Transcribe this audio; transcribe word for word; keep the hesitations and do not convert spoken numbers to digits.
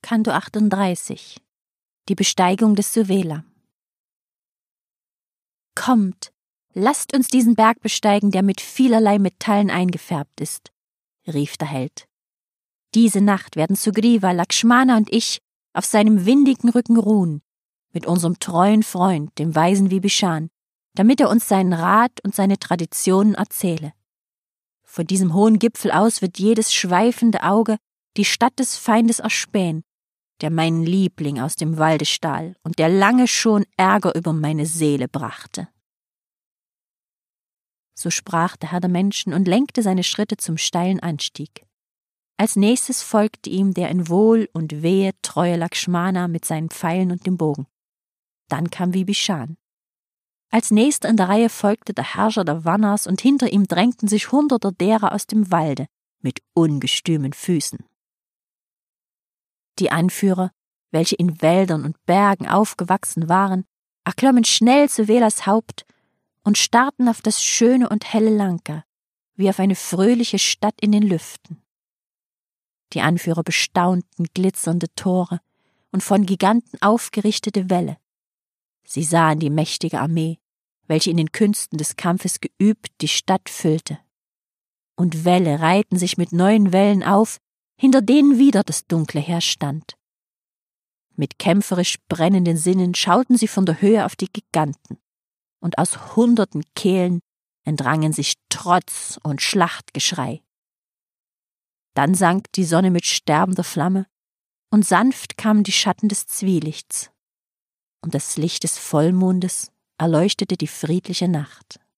Canto achtunddreißig. Die Besteigung des Suvela. Kommt, lasst uns diesen Berg besteigen, der mit vielerlei Metallen eingefärbt ist, rief der Held. Diese Nacht werden Sugriva, Lakshmana und ich auf seinem windigen Rücken ruhen, mit unserem treuen Freund, dem weisen Vibhishan, damit er uns seinen Rat und seine Traditionen erzähle. Von diesem hohen Gipfel aus wird jedes schweifende Auge die Stadt des Feindes erspähen, der meinen Liebling aus dem Walde stahl und der lange schon Ärger über meine Seele brachte. So sprach der Herr der Menschen und lenkte seine Schritte zum steilen Anstieg. Als nächstes folgte ihm der in Wohl und Wehe treue Lakshmana mit seinen Pfeilen und dem Bogen. Dann kam Vibhishan. Als nächster in der Reihe folgte der Herrscher der Vannas und hinter ihm drängten sich Hunderte derer aus dem Walde mit ungestümen Füßen. Die Anführer, welche in Wäldern und Bergen aufgewachsen waren, erklommen schnell Suvelas Haupt und starrten auf das schöne und helle Lanka, wie auf eine fröhliche Stadt in den Lüften. Die Anführer bestaunten glitzernde Tore und von Giganten aufgerichtete Wälle. Sie sahen die mächtige Armee, welche in den Künsten des Kampfes geübt die Stadt füllte. Und Wälle reihten sich mit neuen Wellen auf, hinter denen wieder das dunkle Heer stand. Mit kämpferisch brennenden Sinnen schauten sie von der Höhe auf die Giganten, und aus hunderten Kehlen entrangen sich Trotz und Schlachtgeschrei. Dann sank die Sonne mit sterbender Flamme, und sanft kamen die Schatten des Zwielichts, und das Licht des Vollmondes erleuchtete die friedliche Nacht.